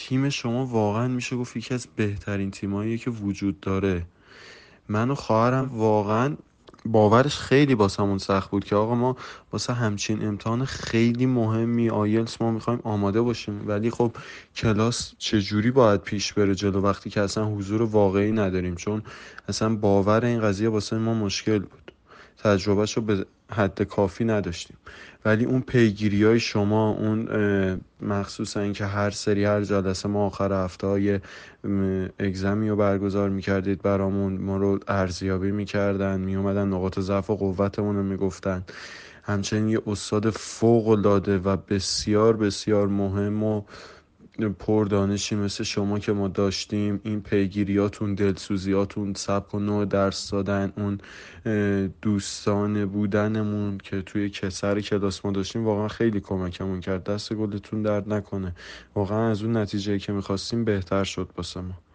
تیم شما واقعا میشه گفت یکی از بهترین تیماییه که وجود داره. من و خواهرم واقعا باورش خیلی واسمون سخت بود که آقا ما واسه همچین امتحان خیلی مهمی آیلتس ما میخوایم آماده باشیم، ولی خب کلاس چجوری باید پیش بره جلو وقتی که اصلا حضور واقعی نداریم، چون اصلا باور این قضیه واسه ما مشکل بود، تجربهش رو به حد کافی نداشتیم. ولی اون پیگیری های شما، اون مخصوصا این که هر سری هر جلسه ما آخر هفته های اگزمی رو برگزار میکردید برامون، ما رو ارزیابی میکردن، میومدن نقاط ضعف و قوتمون رو میگفتن. همچنین یه استاد فوق العاده و بسیار بسیار مهم و پردانشی مثل شما که ما داشتیم، این پیگیریاتون، دلسوزیاتون، سبک و نوع درس دادن، اون دوستانه بودنمون که توی سر کلاس ما داشتیم، واقعا خیلی کمکمون کرد. دست گلتون درد نکنه، واقعا از اون نتیجه که میخواستیم بهتر شد واسه ما.